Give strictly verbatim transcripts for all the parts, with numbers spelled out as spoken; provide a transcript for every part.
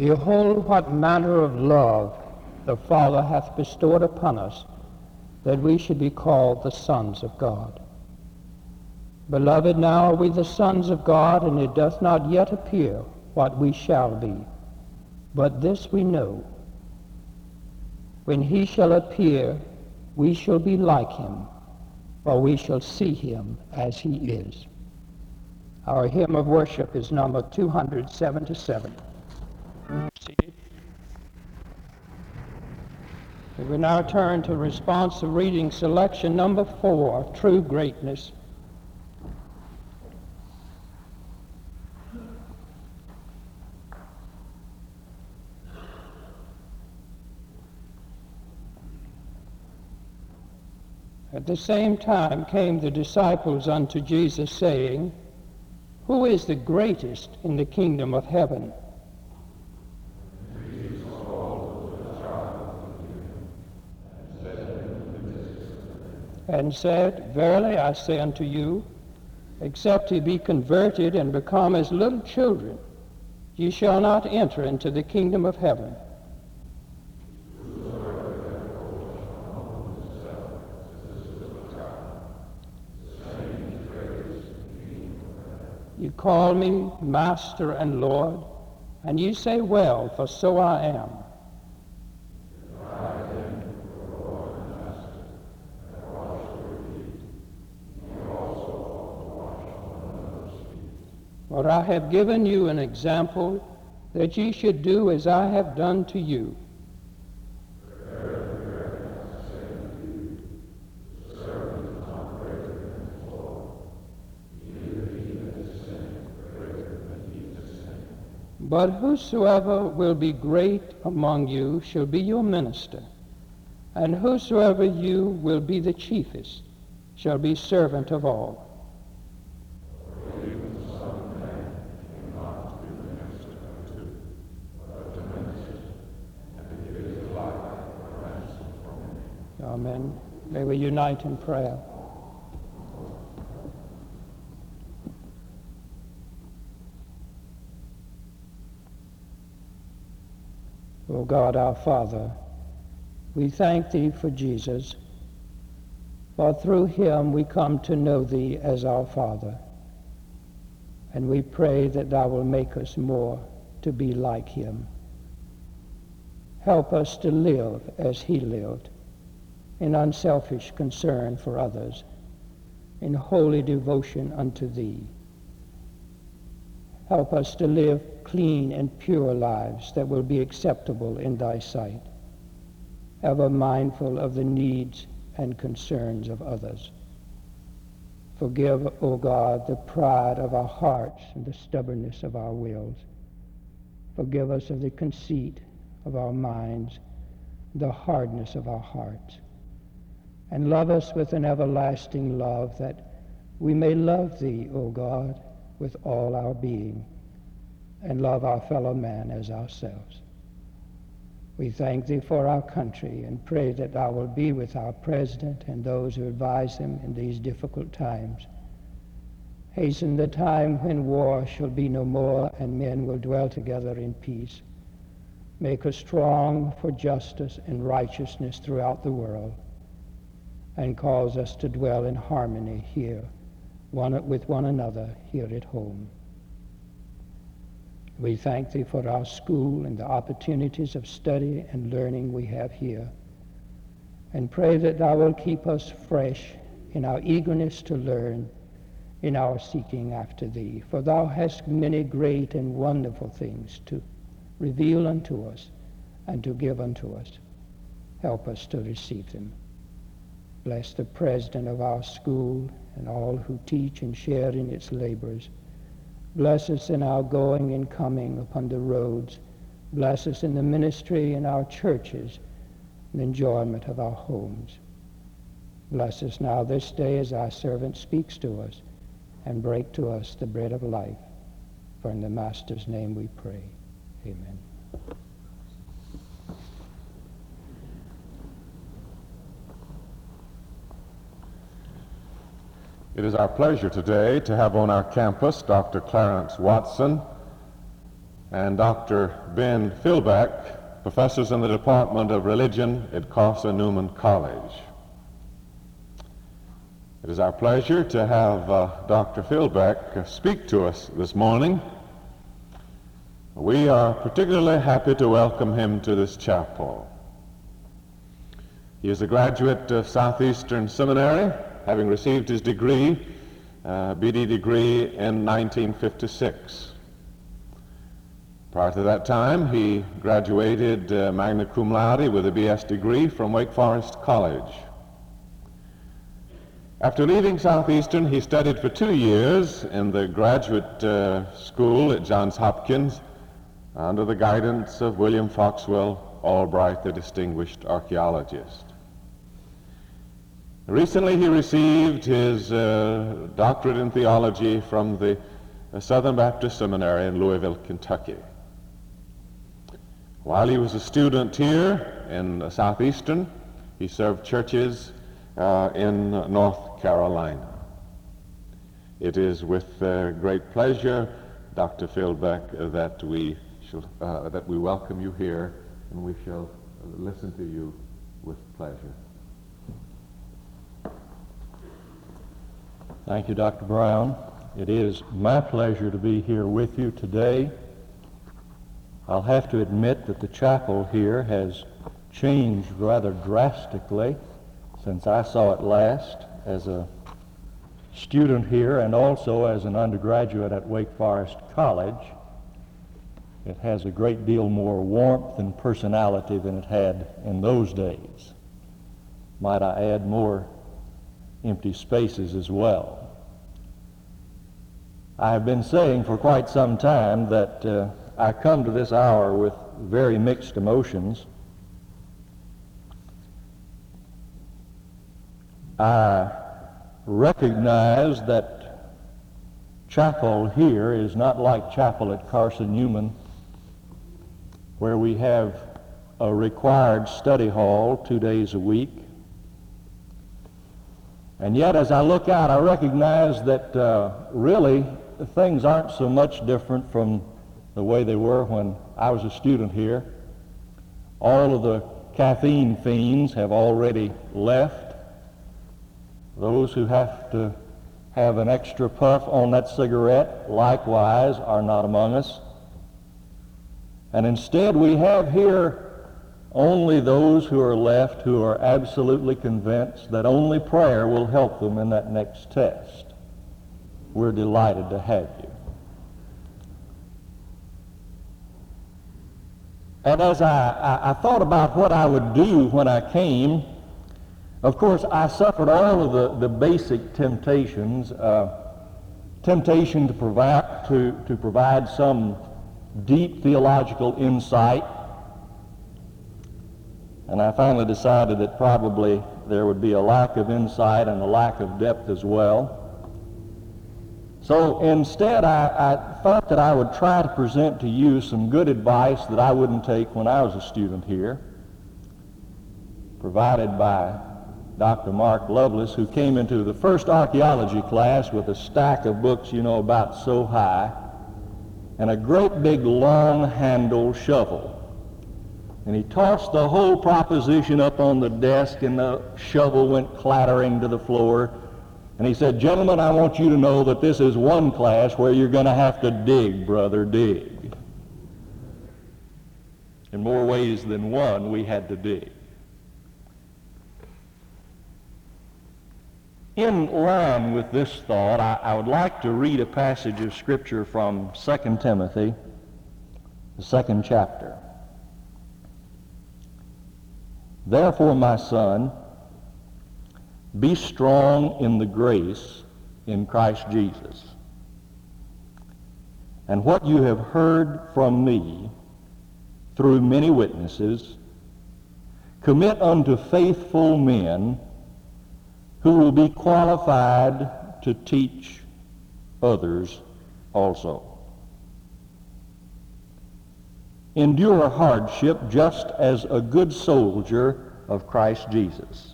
Behold, what manner of love the Father hath bestowed upon us, that we should be called the sons of God. Beloved, now are we the sons of God, and it doth not yet appear what we shall be. But this we know, when he shall appear, we shall be like him, for we shall see him as he is. Our hymn of worship is number two hundred seventy-seven. Seated. We will now turn to responsive reading selection number four, True Greatness. At the same time came the disciples unto Jesus, saying, Who is the greatest in the kingdom of heaven? And said, Verily I say unto you, except ye be converted and become as little children, ye shall not enter into the kingdom of heaven. You call me Master and Lord, and ye say, Well, for so I am. For I have given you an example, that ye should do as I have done to you. But whosoever will be great among you shall be your minister, and whosoever you will be the chiefest shall be servant of all. Amen. May we unite in prayer. O God, our Father, we thank thee for Jesus, for through him we come to know thee as our Father, and we pray that thou wilt make us more to be like him. Help us to live as he lived, in unselfish concern for others, in holy devotion unto thee. Help us to live clean and pure lives that will be acceptable in thy sight, ever mindful of the needs and concerns of others. Forgive, O God, the pride of our hearts and the stubbornness of our wills. Forgive us of the conceit of our minds, the hardness of our hearts. And love us with an everlasting love, that we may love thee, O God, with all our being, and love our fellow man as ourselves. We thank thee for our country, and pray that thou wilt be with our president and those who advise him in these difficult times. Hasten the time when war shall be no more, and men will dwell together in peace. Make us strong for justice and righteousness throughout the world, and cause us to dwell in harmony here, one with one another here at home. We thank thee for our school and the opportunities of study and learning we have here, and pray that thou wilt keep us fresh in our eagerness to learn, in our seeking after thee. For thou hast many great and wonderful things to reveal unto us and to give unto us. Help us to receive them. Bless the president of our school and all who teach and share in its labors. Bless us in our going and coming upon the roads. Bless us in the ministry in our churches and enjoyment of our homes. Bless us now this day as our servant speaks to us, and break to us the bread of life. For in the Master's name we pray. Amen. It is our pleasure today to have on our campus Doctor Clarence Watson, and Doctor Ben Philbeck, professors in the Department of Religion at Carson Newman College. It is our pleasure to have uh, Doctor Philbeck uh, speak to us this morning. We are particularly happy to welcome him to this chapel. He is a graduate of Southeastern Seminary, having received his degree, uh, B D degree, in nineteen fifty-six. Prior to that time, he graduated uh, magna cum laude with a B S degree from Wake Forest College. After leaving Southeastern, he studied for two years in the graduate uh, school at Johns Hopkins under the guidance of William Foxwell Albright, the distinguished archaeologist. Recently, he received his uh, doctorate in theology from the uh, Southern Baptist Seminary in Louisville, Kentucky. While he was a student here in uh, Southeastern, he served churches uh, in uh, North Carolina. It is with uh, great pleasure, Doctor Philbeck, uh, that we shall, uh, that we welcome you here, and we shall listen to you with pleasure. Thank you, Doctor Brown. It is my pleasure to be here with you today. I'll have to admit that the chapel here has changed rather drastically since I saw it last as a student here and also as an undergraduate at Wake Forest College. It has a great deal more warmth and personality than it had in those days. Might I add, more empty spaces as well. I have been saying for quite some time that uh, I come to this hour with very mixed emotions. I recognize that chapel here is not like chapel at Carson Newman, where we have a required study hall two days a week. And yet, as I look out, I recognize that uh, really things aren't so much different from the way they were when I was a student here. All of the caffeine fiends have already left. Those who have to have an extra puff on that cigarette, likewise, are not among us. And instead, we have here only those who are left who are absolutely convinced that only prayer will help them in that next test. We're delighted to have you. And as I, I, I thought about what I would do when I came, of course, I suffered all of the, the basic temptations, uh, temptation to provide, to, to provide some deep theological insight. And I finally decided that probably there would be a lack of insight and a lack of depth as well. So instead, I, I thought that I would try to present to you some good advice that I wouldn't take when I was a student here, provided by Doctor Mark Lovelace, who came into the first archaeology class with a stack of books, you know, about so high, and a great big long-handled shovel. And he tossed the whole proposition up on the desk, and the shovel went clattering to the floor. And he said, "Gentlemen, I want you to know that this is one class where you're going to have to dig, brother, dig." In more ways than one, we had to dig. In line with this thought, I, I would like to read a passage of Scripture from Second Timothy, the second chapter. "Therefore, my son, be strong in the grace in Christ Jesus. And what you have heard from me through many witnesses, commit unto faithful men who will be qualified to teach others also. Endure hardship just as a good soldier of Christ Jesus.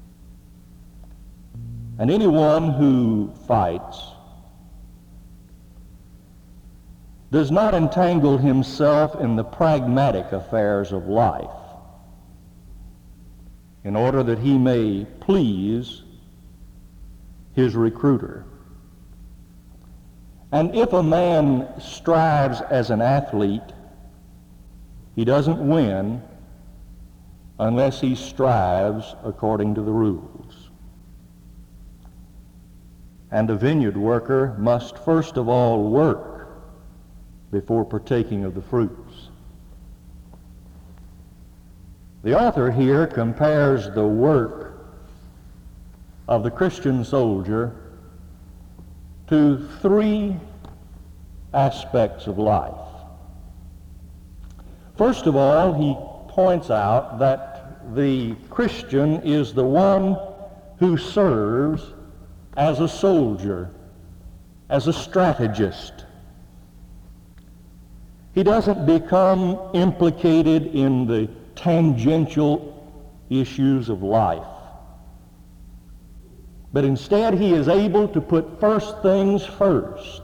And anyone who fights does not entangle himself in the pragmatic affairs of life in order that he may please his recruiter. And if a man strives as an athlete, he doesn't win unless he strives according to the rules. And a vineyard worker must first of all work before partaking of the fruits. The author here compares the work of the Christian soldier to three aspects of life. First of all, he points out that the Christian is the one who serves as a soldier, as a strategist. He doesn't become implicated in the tangential issues of life, but instead he is able to put first things first.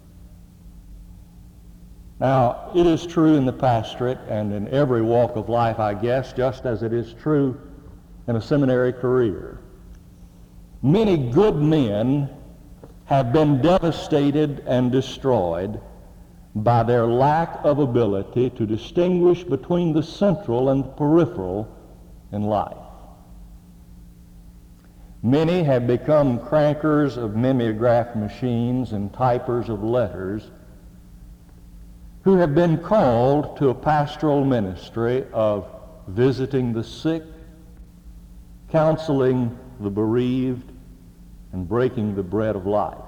Now, it is true in the pastorate and in every walk of life, I guess, just as it is true in a seminary career. Many good men have been devastated and destroyed by their lack of ability to distinguish between the central and the peripheral in life. Many have become crankers of mimeograph machines and typers of letters who have been called to a pastoral ministry of visiting the sick, counseling the bereaved, and breaking the bread of life.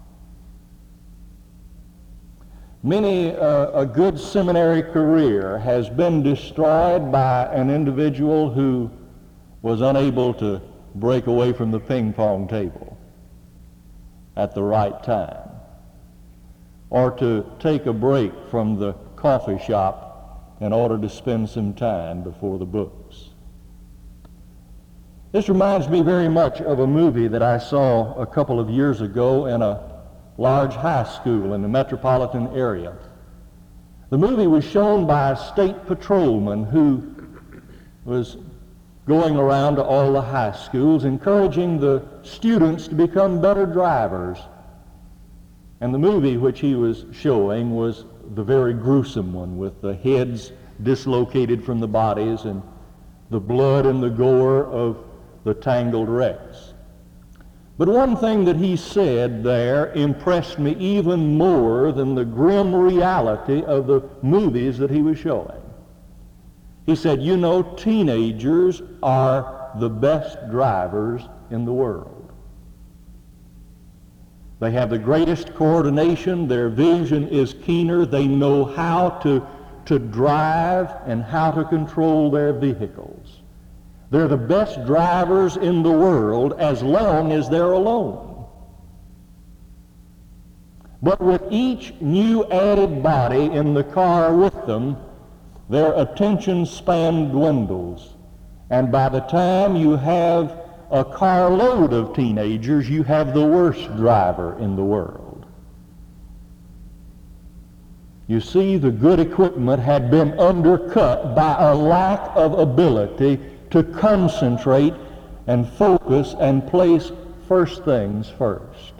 Many uh, a good seminary career has been destroyed by an individual who was unable to break away from the ping pong table at the right time, or to take a break from the coffee shop in order to spend some time before the books. This reminds me very much of a movie that I saw a couple of years ago in a large high school in the metropolitan area. The movie was shown by a state patrolman who was going around to all the high schools encouraging the students to become better drivers. And the movie which he was showing was the very gruesome one, with the heads dislocated from the bodies and the blood and the gore of the tangled wrecks. But one thing that he said there impressed me even more than the grim reality of the movies that he was showing. He said, you know, teenagers are the best drivers in the world. They have the greatest coordination. Their vision is keener. They know how to, to drive and how to control their vehicles. They're the best drivers in the world as long as they're alone. But with each new added body in the car with them, their attention span dwindles. And by the time you have a carload of teenagers, you have the worst driver in the world. You see, the good equipment had been undercut by a lack of ability to concentrate and focus and place first things first.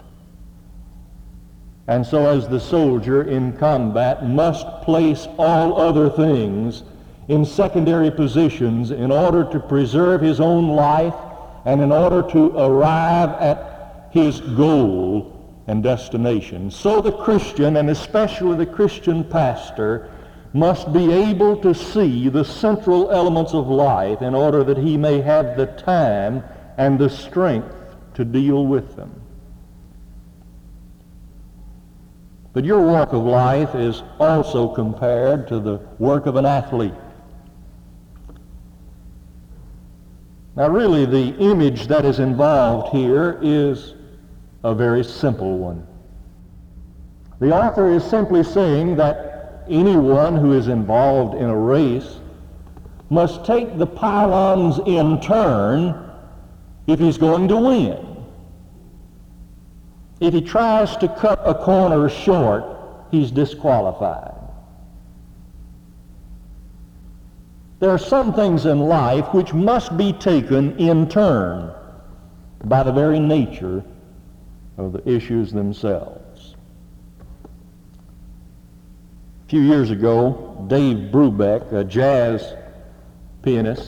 And so as the soldier in combat must place all other things in secondary positions in order to preserve his own life and in order to arrive at his goal and destination, so the Christian, and especially the Christian pastor, must be able to see the central elements of life in order that he may have the time and the strength to deal with them. But your walk of life is also compared to the work of an athlete. Now really, the image that is involved here is a very simple one. The author is simply saying that anyone who is involved in a race must take the pylons in turn if he's going to win. If he tries to cut a corner short he's disqualified. There are some things in life which must be taken in turn by the very nature of the issues themselves. A few years ago, Dave Brubeck, a jazz pianist,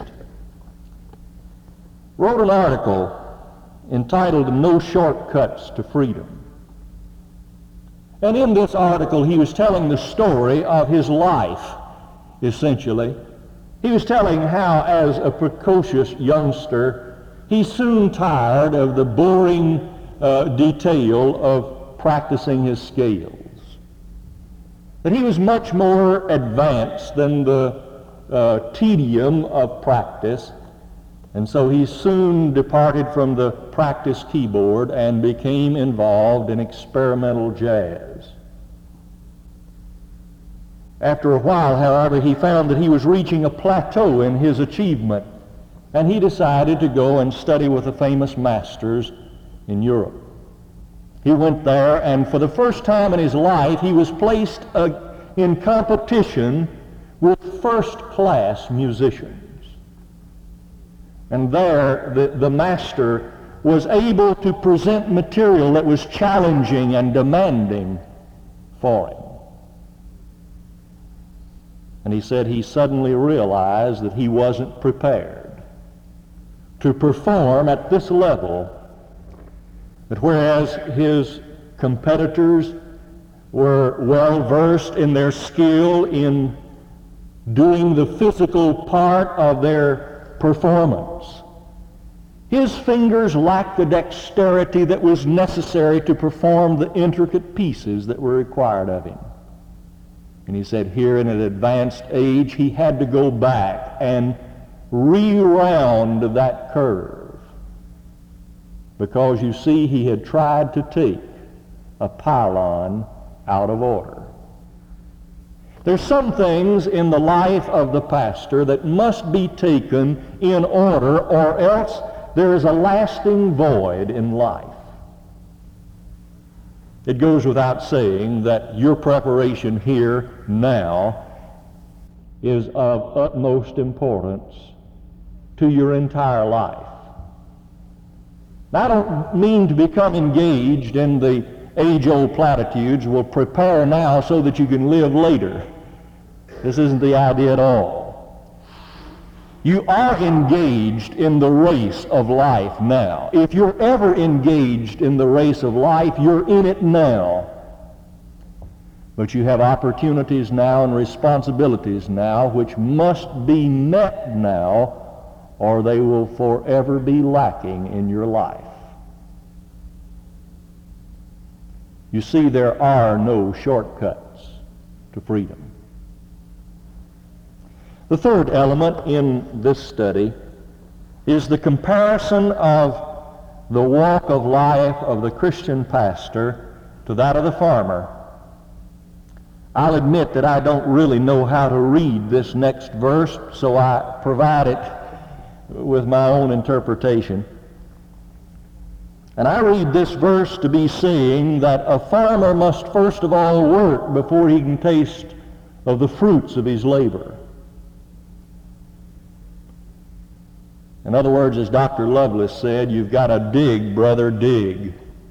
wrote an article entitled "No Shortcuts to Freedom." And in this article, he was telling the story of his life, essentially. He was telling how, as a precocious youngster, he soon tired of the boring uh, detail of practicing his scales. That he was much more advanced than the uh, tedium of practice, and so he soon departed from the practice keyboard and became involved in experimental jazz. After a while, however, he found that he was reaching a plateau in his achievement, and he decided to go and study with the famous masters in Europe. He went there, and for the first time in his life, he was placed uh, in competition with first-class musicians. And there, the, the master was able to present material that was challenging and demanding for him. And he said he suddenly realized that he wasn't prepared to perform at this level, that whereas his competitors were well versed in their skill in doing the physical part of their performance, his fingers lacked the dexterity that was necessary to perform the intricate pieces that were required of him. And he said here in an advanced age, he had to go back and re-round that curve, because you see, he had tried to take a pylon out of order. There's some things in the life of the pastor that must be taken in order, or else there is a lasting void in life. It goes without saying that your preparation here now is of utmost importance to your entire life. Now, I don't mean to become engaged in the age-old platitudes, "Well, prepare now so that you can live later." This isn't the idea at all. You are engaged in the race of life now. If you're ever engaged in the race of life, you're in it now. But you have opportunities now and responsibilities now which must be met now, or they will forever be lacking in your life. You see, there are no shortcuts to freedom. The third element in this study is the comparison of the walk of life of the Christian pastor to that of the farmer. I'll admit that I don't really know how to read this next verse, so I provide it with my own interpretation. And I read this verse to be saying that a farmer must first of all work before he can taste of the fruits of his labor. In other words, as Doctor Lovelace said, you've got to dig, brother, dig.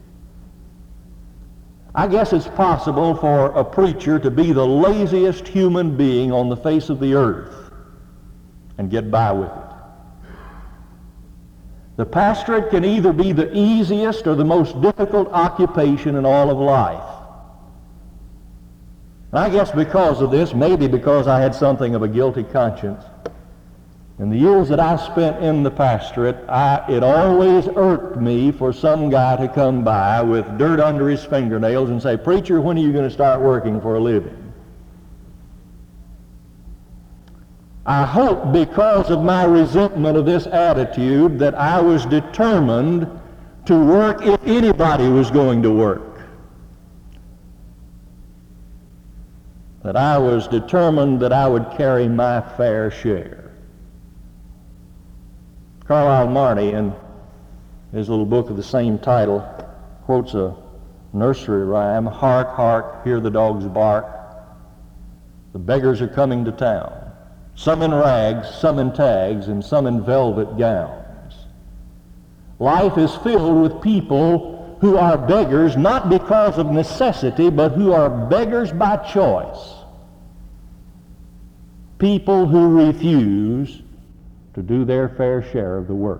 I guess it's possible for a preacher to be the laziest human being on the face of the earth and get by with it. The pastorate can either be the easiest or the most difficult occupation in all of life. And I guess because of this, maybe because I had something of a guilty conscience, in the years that I spent in the pastorate, I, it always irked me for some guy to come by with dirt under his fingernails and say, "Preacher, when are you going to start working for a living?" I hope because of my resentment of this attitude that I was determined to work if anybody was going to work. That I was determined that I would carry my fair share. Carlyle Marney, in his little book of the same title, quotes a nursery rhyme, hark, hark, hear the dogs bark. The beggars are coming to town, some in rags, some in tags, and some in velvet gowns. Life is filled with people who are beggars not because of necessity, but who are beggars by choice. People who refuse to do their fair share of the work.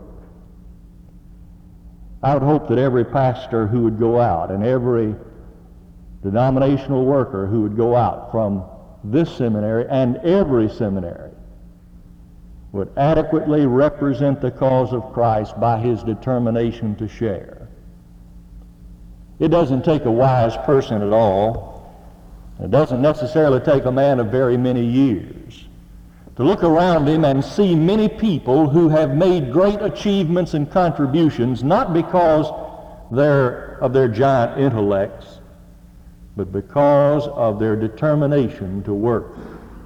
I would hope that every pastor who would go out and every denominational worker who would go out from this seminary and every seminary would adequately represent the cause of Christ by his determination to share. It doesn't take a wise person at all. It doesn't necessarily take a man of very many years to look around him and see many people who have made great achievements and contributions, not because they're of their giant intellects, but because of their determination to work.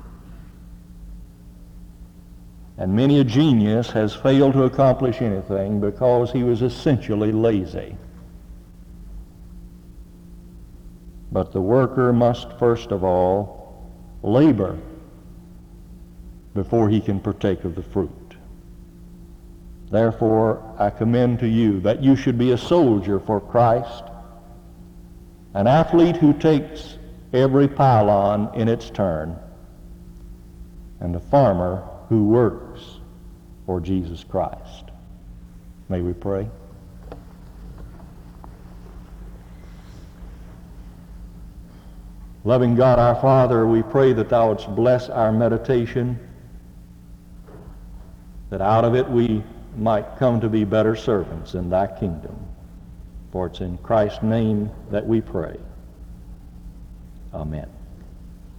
And many a genius has failed to accomplish anything because he was essentially lazy. But the worker must first of all labor before he can partake of the fruit. Therefore, I commend to you that you should be a soldier for Christ, an athlete who takes every pylon in its turn, and a farmer who works for Jesus Christ. May we pray? Loving God, our Father, we pray that Thou wouldst bless our meditation, that out of it we might come to be better servants in Thy kingdom. For it's in Christ's name that we pray. Amen.